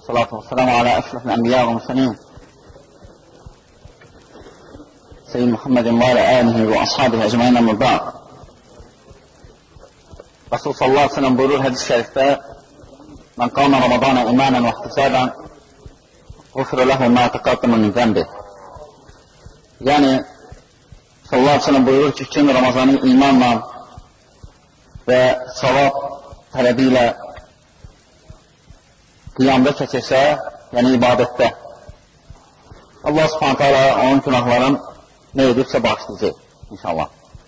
salatu vəssalamu alə əşrafil ənbiya və müsəlin Seyyid Muhammedin və alə əlihi və ashabihi əcməin əmr ba'd. Rasul sallallahu aleyhi ve sellem buyurur hədis-i şərifdə: "Mən qama Ramadana imanən və ihtisaban ğufira lehu ma taqaddama min zənbi." Yəni sallallahu aleyhi ve sellem buyurur ki, kim Ramazanı imanla və savab tələbi ilə qiyamda keçirsə, yəni ibadətdə, Allah subhanətə alə onun günahların nə edibsə bağışlayacaq, inşallah.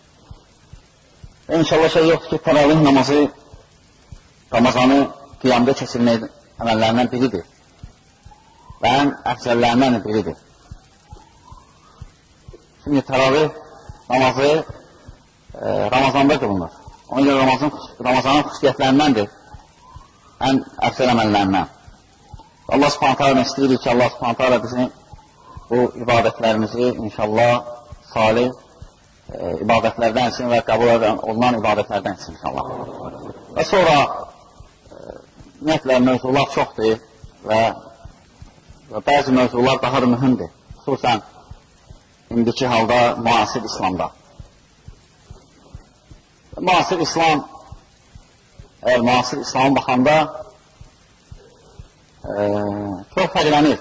Və inşallah şey yoxdur ki, təravih namazı Ramazanı qiyamda keçirmək əməllərindən biridir və ən əfzəllərindən biridir. Çünki təravih namazı Ramazanda qılınır. Ona görə Ramazanın xüsusiyyətlərindəndir, ən əfzəl əməllərindən. Allah subhanətə alə istəyirik ki, Allah subhanətə alə bizim bu ibadətlərimizi inşallah salih ibadətlərdən etsin və qəbul olunan ibadətlərdən etsin inşallah. Və sonra ümumiyyətlə mövzular çoxdur və bəzi mövzular daha da mühümdür. Xüsusən indiki halda müasir İslamda. Müasir İslam, əgər müasir İslam'a baxanda çox fərqlənir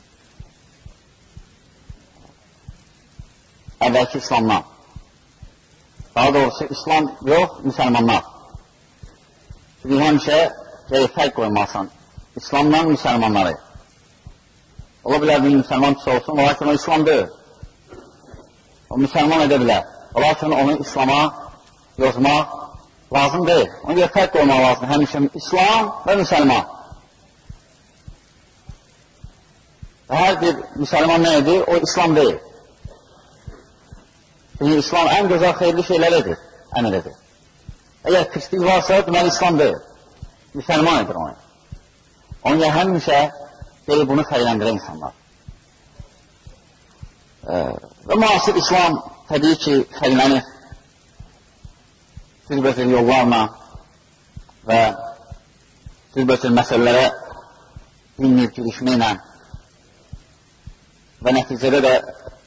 əvvəlki İslamdan. Daha doğrusu İslam yox, müsəlmanlar. Çünki həmişə fərq qoymalısan İslamla müsəlmanları. Ola bilər bir müsəlman pis olsun, lakin o İslam deyil. O müsəlman edə bilər. Lakin onu İslama yozmaq lazım deyil. Ona görə fərq qoymaq lazım. Həmişə İslam və müsəlman. Hər bir müsəlman nə edir? O İslam deyil. Çünki İslam ən gözəl xeyirli şeylər edir, əmr edir. Əgər pislik varsa, deməli İslam deyil. Müsəlman edir onu. Ona görə həmişə deyil bunu fərqləndirə insanlar. Və müasir İslam təbii ki, fərqlənir. Cürbəcür yollarla və cürbəcür məsələlərə dinləyib girişməklə və nəticədə də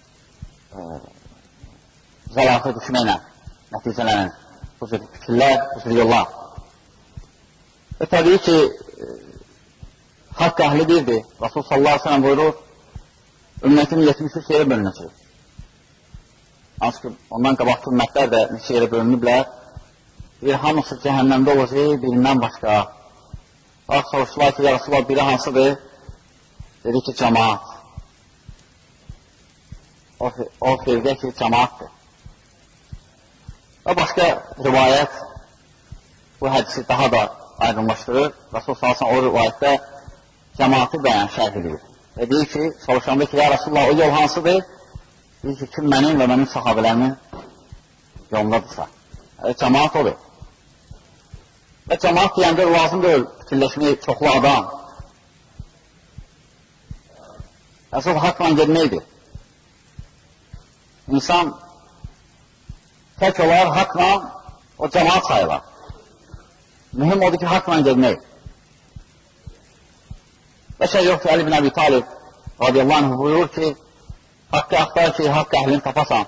zəlatə düşməklə nəticələnir bu cür fikirlər, bu cür yollar. Və təbii ki, haqq əhli birdir. Rasul sallallahu aleyhi ve sellem buyurur, ümmətin 73 yerə bölünəcək. Hansı ki, ondan qabaqlı ümmətlər də neçə yerə bölünüblər. Bir hamısı cəhənnəmdə olacaq, birindən başqa. Bax, soruşdular ki, ya Rasulullah, biri hansıdır? Dedi ki, cəmaat. O firqə ki, cəmaatdır. Və başqa rivayət bu hədisi daha da aydınlaşdırır. Rasul sallallahu o rivayətdə cəmaatı bəyan şərh edir. Və deyir ki, soruşanda ki, ya Rasulullah, o yol hansıdır? Deyir ki, kim mənim və mənim sahabələrimin yolundadırsa. Cəmaat odur. Və cəmaat deyəndə lazım deyil fikirləşmək çoxlu adam. Əsas haqla gedməkdir. İnsan tək olar haqla o cəmaat sayılar. Mühüm odur ki, haqla gedmək. Və şey yoxdur, Əli bin Əbi Talib radiyallahu anh buyurur ki, haqqı axtar ki, haqq əhlini tapasan.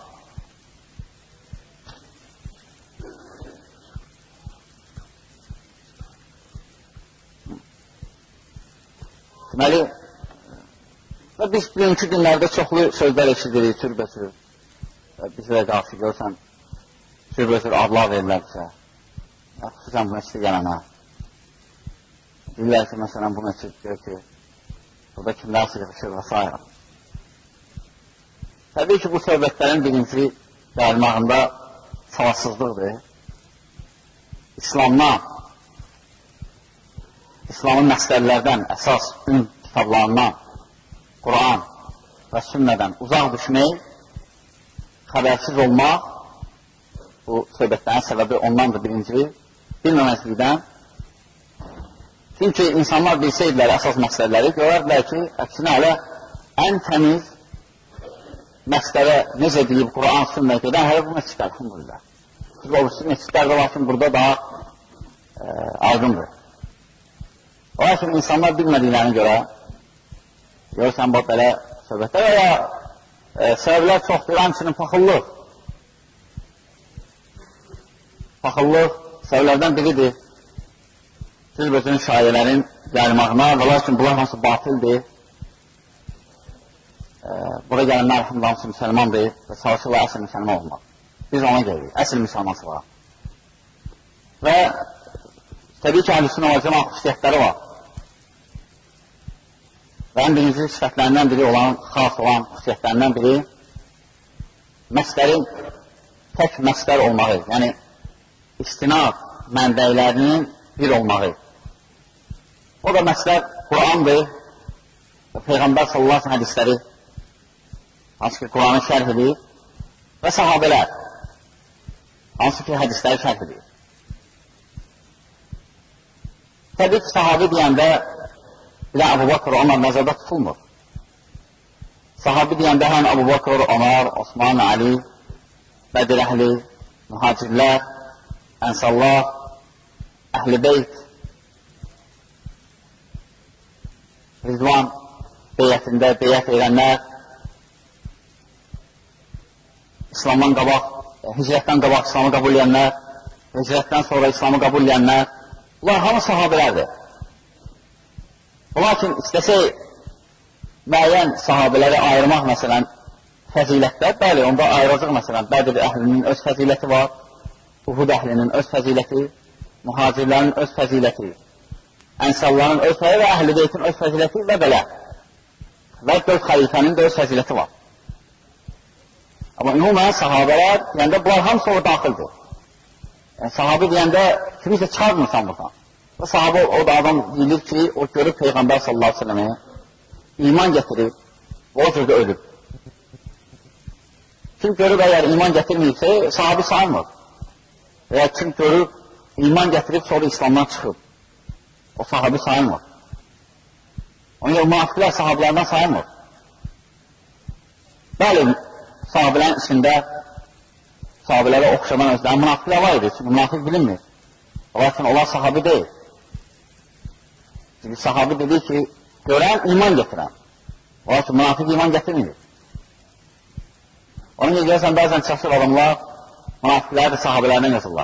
Deməli, və biz bugünkü günlərdə çoxlu sözlər eşidirik, türbətür. Bizə qarşı görsən, türbətür adlar verirlər bizə. Xüsusən bu məsələ gələnə. Deyirlər ki, məsələn, bu məsələ deyir ki, burada kimlər sığışır və s. Təbii ki, bu söhbətlərin birinci dəyirmağında savadsızlıqdır. İslamın məsələlərdən, əsas ün kitablarından, Quran və sünnədən uzaq düşmək, xəbərsiz olmaq, bu söhbətlərin səbəbi ondandır birinci, bilməməzlikdən. Çünki insanlar bilsəydilər əsas məsələləri, görərdilər ki, əksinə hələ ən təmiz məsələ necə deyib Quran, sünnət edən hələ bu məsələ, əlhamdülillah. Siz olursunuz məsələlərdə, lakin burada daha aydındır. O Lakin insanlar bilmədiklərini görə, görürsən, belə söhbətlər və ya səbəblər çoxdur, həmçinin paxıllıq. Paxıllıq səbəblərdən biridir. Bütün şairələrin gəlmağına və lakin bunlar hansı batildir. Bura gələnlər hamısı müsəlmandır və çalışırlar əsl müsəlman olmaq. Biz ona gelirik, əsl müsəlmansılar. Və təbii ki, əhl-i sünnə və cəmaət xüsusiyyətləri var. Və ən birinci sifətlərindən biri olan, xas olan xüsusiyyətlərindən biri məslərin tək məslər olmağı, yəni istinad mənbəylərinin bir olmağı. O da məslər Qurandır və Peyğəmbər sallallahu aleyhi hədisləri, hansı ki, Quranı şərh edir və sahabələr, hansı ki, hədisləri şərh edir. Təbii ki, sahabi deyəndə bir də Əbu Bakır, Ömər nəzərdə tutulmur. Sahabi deyəndə həm Əbu Bakır, Ömər, Osman, Ali, Bədir əhli, mühacirlər, ənsarlar, əhl-i beyt, Rizvan beyyətində beyyət edənlər, İslamdan qabaq, hicrətdən qabaq İslamı qəbul edənlər, hicrətdən sonra İslamı qəbul edənlər, bunlar hamı sahabələrdir. Lakin istəsək müəyyən sahabələri ayırmaq, məsələn, fəzilətlər, bəli, onda ayıracaq, məsələn, Bədir əhlinin öz fəziləti var, Uhud əhlinin öz fəziləti, mühacirlərin öz fəziləti, ənsarların öz fəziləti və əhl-i beytin öz fəziləti və belə. Və 4 xəlifənin də öz fəziləti var. Amma ümumən sahabələr deyəndə bunlar hamısı o daxildir. Yəni, sahabə deyəndə kimisə çıxarmırsan buradan. Və sahabə o da adam deyilir ki, o görüb Peyğəmbər sallallahu aleyhi ve sellem'e iman gətirib və o cürdə ölüb. Kim görüb əgər iman gətirməyibsə, sahabi sayılmır. Və ya kim görüb iman gətirib sonra İslamdan çıxıb, o sahabi sayılmır. Onun görə münafiqlər sahabilərdən sayılmır. Bəli, sahabilərin içində sahabilərə oxşadan özlərin münafiqlər var idi, çünki münafiq bilinmir. Lakin onlar sahabi deyil. Çünki sahabi dedi ki, görən iman gətirən. Lakin münafiq iman gətirmir. Onun görə görürsən, bəzən çaşır adamlar, münafiqləri də sahabilərdən yazırlar.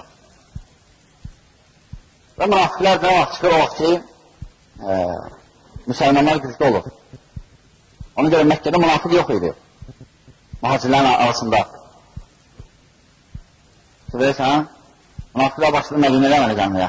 Və münafiqlər nə vaxt çıxır o vaxt ki, müsəlmanlar güclü olur. Ona görə Məkkədə münafiq yox idi. Mühacirlərin arasında. Görürsən, münafiqlər başladı Mədinədə əmələ gəlməyə.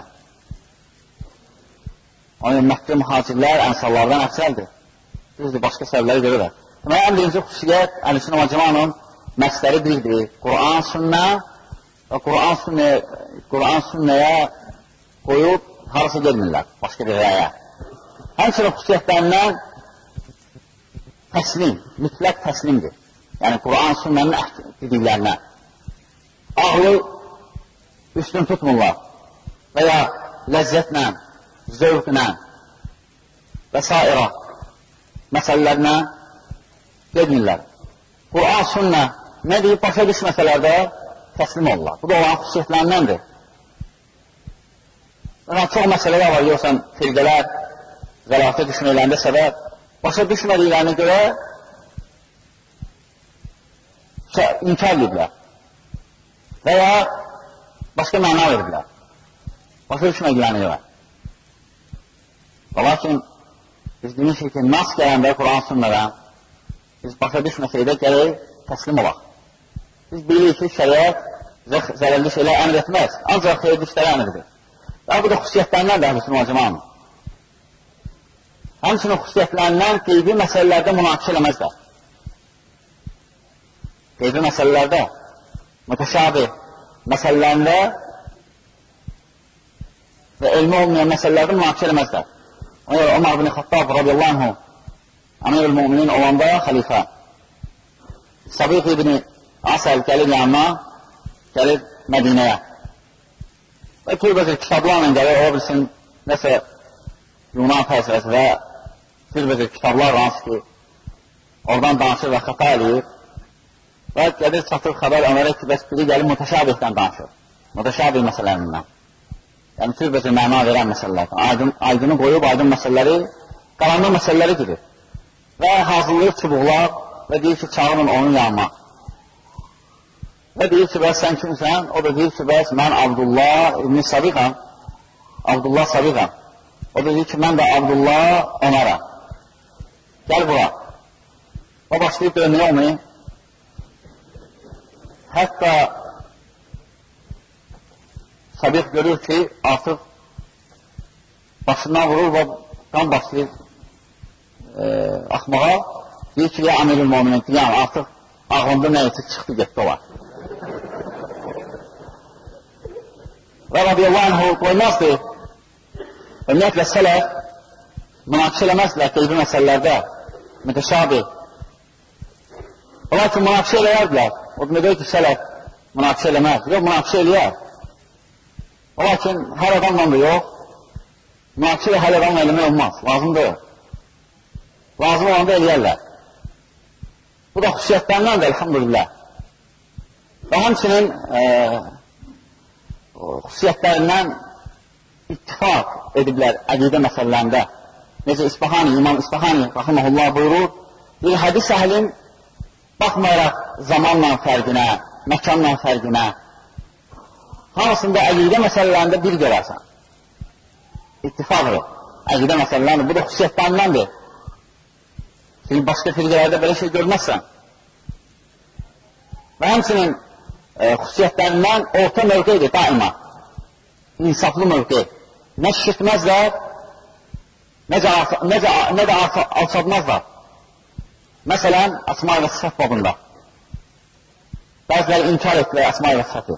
Ona görə Məkkə mühacirlər ənsarlardan əfsəldir. Düzdür, başqa səbəbləri görürlər. Deməli, ən birinci xüsusiyyət Əhl-i-Sünnə və Cəmaətin məsləri birdir. Quran, sünnə və Quran sünnəyə qoyub harası gelmirlər, başqa bir rəyə. Həmçinin xüsusiyyətlərindən təslim, mütləq təslimdir. Yəni, Quran sünnənin dediklərinə. Ağlı üstün tutmurlar və ya ləzzətlə, zövqlə və s. məsələlərinə gedmirlər. Quran sünnə nə deyib, başa düşməsələrdə təslim olurlar. Bu da olan xüsusiyyətlərindəndir. Çox məsələlər var, yoxsan firqələr zəlatə düşməklərində səbəb başa düşmədiklərinə görə inkar ediblər və ya başqa məna veriblər. Başa düşmədiklərinə görə. Lakin biz demişik ki, nas gələndə Quran sünnədən biz başa düşməsəkdə gələk təslim olaq. Biz bilirik ki, şəriət zərərli şeylər əmr etməz, ancaq xeyirli işlərə əmr edir. Və bu da xüsusiyyətlərindən də Əhl-i-Sünnə və Cəmaətin. Həmçinin xüsusiyyətlərindən qeybi məsələlərdə münaqişə eləməzlər. Qeybi məsələlərdə, mütəşabih məsələlərində və elmi olmayan məsələlərdə münaqişə eləməzlər. Ona görə Ömər ibn Xattab radiyallahu anhu Əmir-ül-Müminin olanda xəlifə Sabiq ibn Asəl gəlir yanına, gəlir Mədinəyə. Və türbəzir kitablarla gəlir, o bilsin, nəsə Yunan fəlsəfəsi və türbəzir kitablar hansı ki, oradan danışır və xəta eləyir. Və gəlir, çatır xəbər Ömərə ki, bəs biri gəlir mütəşabihdən danışır, mütəşabih məsələlərindən. yəni türbəcə məna verən məsələlərdən, aydını qoyub, aydın məsələləri, qaranlıq məsələləri girir. Və hazırlayır çubuqlar və deyir ki, çağırın onun yanına. Və deyir ki, bəs sən kimsən? O da deyir ki, bəs mən Abdullah ibn Sabiqam. Abdullah Sabiqam. O da deyir ki, mən də Abdullah Ömərəm. Gəl bura. O başlayıb dönməyə onu. Hətta Sabiq görür ki, artıq başından vurur və qan başlayır axmağa. Deyir ki, ya Əmirül Möminin, yəni artıq ağlında nəyəsi çıxdı, getdi olar. Və radiyallahu anhu qoymazdı. Ümumiyyətlə, sələf münaqişə eləməzlər qeybi məsələlərdə, mütəşabih. Lakin münaqişə eləyərdilər. O demək ki, sələf münaqişə eləməz. Yox, münaqişə eləyər. Lakin hər adamla da yox, münaqişə ilə hər adamla eləmək olmaz. Lazımdır. Lazım olanda eləyərlər. Bu da xüsusiyyətlərindən də, elhamdülillah. Və həmçinin xüsusiyyətlərindən ittifaq ediblər əqidə məsələlərində. Necə İsfahani, İmam İsfahani, rahiməhullah buyurur, bir hədis əhlin baxmayaraq zamanla fərqinə, məkanla fərqinə, hamısında əqidə məsələlərində bir görərsən. İttifaqdır. Əqidə məsələlərində, bu da xüsusiyyətlərindəndir. Çünki başqa firqələrdə belə şey görməzsən. Və həmçinin xüsusiyyətlərindən orta mövqeydir daima. İnsaflı mövqey. Nə şişirtməzlər, nə də alçadmazlar. Məsələn, Əsma və Sifət babında. Bəziləri inkar etdilər Əsma və Sifəti.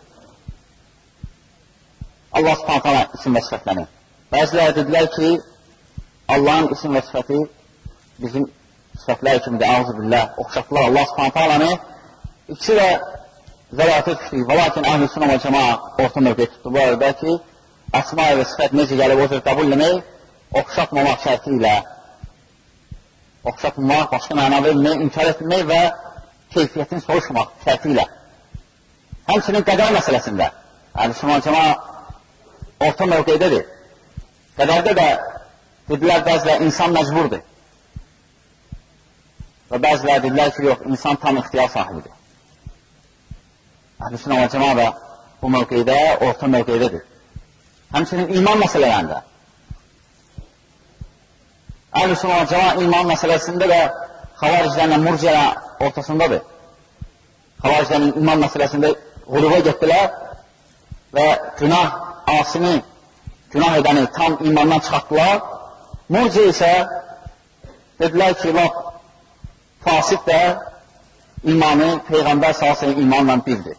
Allah subhanət hala isim və sifətləri. Bəziləri dedilər ki, Allahın isim və sifəti bizim sifətlər kimidir, ağzı-billah, oxşatdılar Allah subhanət halanı. İkisi də zəlatı düşdük. Və lakin əhl-i sünə və cəmaa orta mövqey tutdu. Bu arada ki, Əsma və sifət necə gəlib o cür qəbul eləmək, oxşatmamaq şərti ilə, oxşatmamaq, başqa məna vermək, inkar etmək və keyfiyyətini soruşmaq şərti ilə. Həmçinin qədər məsələsində, əhl-i sünə və cəmaa orta mövqeydədir. Qədərdə də dedilər bəzilər insan məcburdur. Və bəzilər dedilər ki, yox, insan tam ixtiyar sahibidir. Əhl-i sünə və cəmaa da bu mövqeydə, orta mövqeydədir. Həmçinin iman məsələlərində. Əhl-i sünə və cəmaa iman məsələsində də xavariclərlə murciələ ortasındadır. Xavariclərin iman məsələsində quluba getdilər və günah asini, günah edəni tam imandan çıxartdılar. Murciə isə dedilər ki, fasid də imanı Peyğəmbər sallallahu imanla birdir.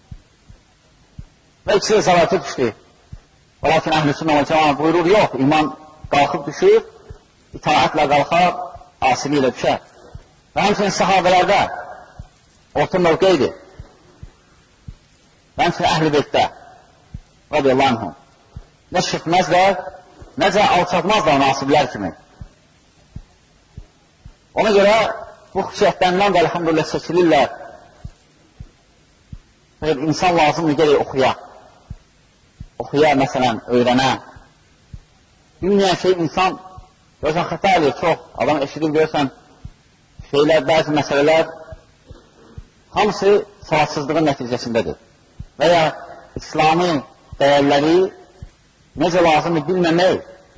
Və ikisi də zəlatı düşdü. Lakin əhl-i sünnə və cəmaa buyurur, yox, iman qalxıb düşür, itaətlə qalxar, asili ilə düşər. Və həmçinin sahabələrdə orta mövqeydir. Və həmçinin əhl-i beytdə radiyallahu anhum. Nə şirtməzlər, necə alçatmazlar nasiblər kimi. Ona görə bu xüsusiyyətlərindən də elhamdülillah seçilirlər. İnsan lazımdır gələk oxuya. Oxuya, məsələn, öyrənə. Bilməyən şey insan, görürsən, xəta eləyir çox. Adam eşidir, görürsən, şeylər, bəzi məsələlər hamısı savadsızlığın nəticəsindədir. Və ya İslami dəyərləri necə lazımdır bilməmək,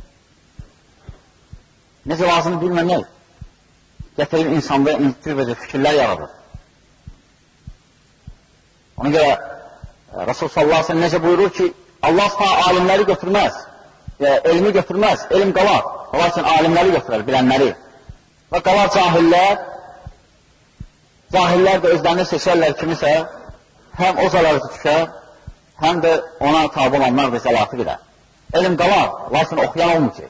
gətirib insanda intiqvəcə fikirlər yaradır. Ona görə Rasul sallallahu aleyhi ve sellem necə buyurur ki, Allah subhanahu alimləri götürməz, elmi götürməz, elm qalar. Lakin alimləri götürər, bilənləri. Və qalar cahillər də özlərini seçərlər kimisə, həm o zəlatı düşər, həm də ona tabi olanlar da zəlatı gedər. Elm qalar, lakin oxuyan olmur ki.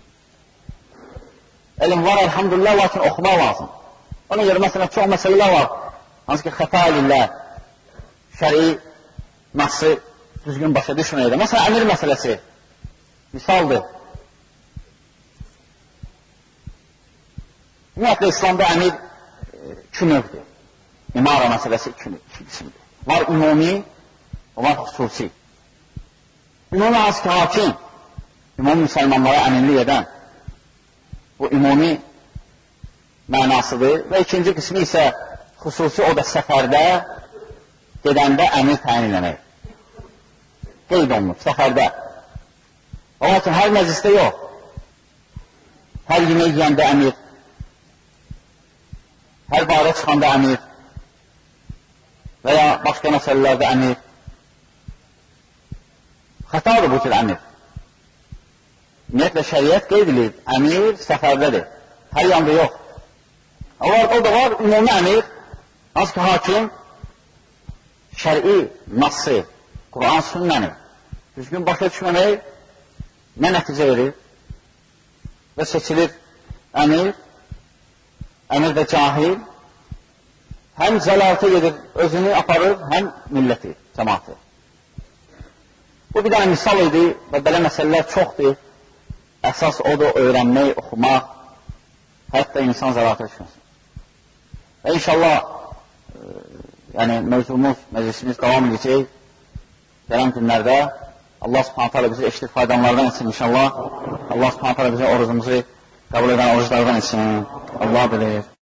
Elm var, elhamdülillah, lakin oxumaq lazım. Ona görə, məsələn, çox məsələlər var, hansı ki, xəta elirlər, şəri, nasıl düzgün başa düşməyir. Məsələn, əmir məsələsi, misaldır. Ümumiyyətlə, İslamda əmir iki növdür. İmara məsələsi iki qismdir. Var ümumi, var xüsusi. ümumi hansı ki, hakim, ümumi müsəlmanlara əminlik edən bu ümumi mənasıdır və ikinci qismi isə xüsusi o da səfərdə gedəndə əmir təyin eləmək. Qeyd olunur, səfərdə. Onun üçün hər məclisdə yox. Hər yemək yiyəndə əmir, hər barə çıxanda əmir və ya başqa məsələlərdə əmir. Xətadır bu tür əmir. Ümumiyyətlə, şəriət qeyd edir, əmir səfərdədir. Hər yanda yox. O da var, ümumi əmir, hansı ki, hakim, şəri, nassı, Quran sünnəni düzgün başa düşməmək nə nəticə verir və seçilir əmir, əmir də cahil, həm zəlalətə gedir, özünü aparır, həm milləti, cəmaatı. Bu bir dənə misal idi və belə məsələlər çoxdur. Əsas odur, öyrənmək, oxumaq, hətta insan zəlalətə düşməsin. Və inşallah, mövzumuz, məclisimiz davam edəcək. Gələn günlərdə Allah subhanət hələ bizi eşitib faydanlardan etsin inşallah. Allah subhanət hələ bizi orucumuzu qəbul edən oruclardan etsin. Allah bilir.